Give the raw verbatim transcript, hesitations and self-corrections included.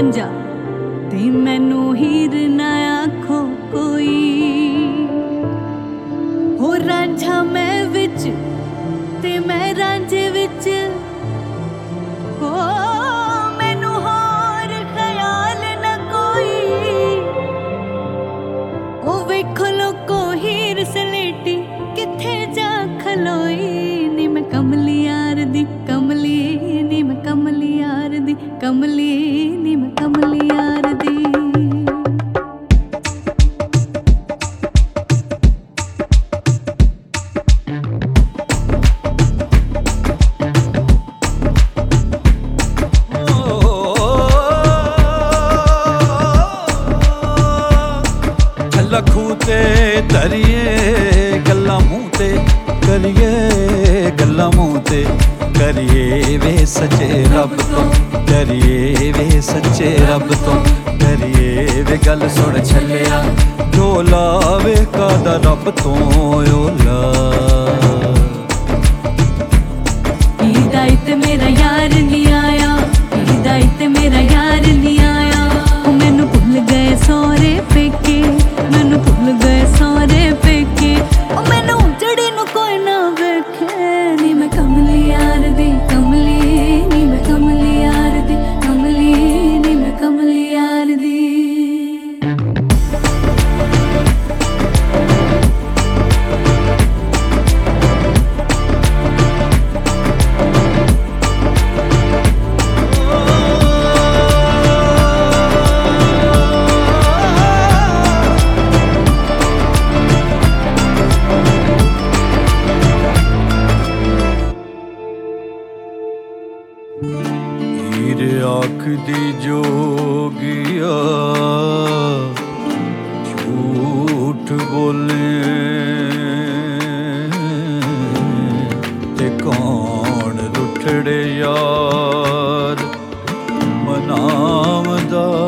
रांझा ते मैनू हीर ना आखो कोई। हो रांझा मैं विच ते मैं रांझे विच, हो मैनू होर ख्याल न कोई। ओ वेखो लोको हीर सलेटी किथे जा खलोई। नी मैं कमली यार दी कमली, नी मैं कमली यार दी कमली, नी मैं कमली यार दी। लखू ते धरिए गल्ला मूंह ते करिए, गल्ला मूंह ते करिए वे सच्चे रब तो, करिए वे सच्चे रब तो, करिए वे गल सुन छलिया ढोला वे कादा रब तो ओला। हिदायत मेरा यार नहीं आया, हिदायत मेरा यार नहीं आया। ओ मैनू भुल गए सौरे पेके, मैनू भुल गए सौरे पेके। ओ मैनू जड़ी नू कोई ना वेखे। नी मैं कमली यार दी कमली, नी मैं कमली यार दी कमली, नी मैं कमली यार दी। हीर आखदी जोगिया झूठ बोले ते कौन रुठड़े यार मनावदा।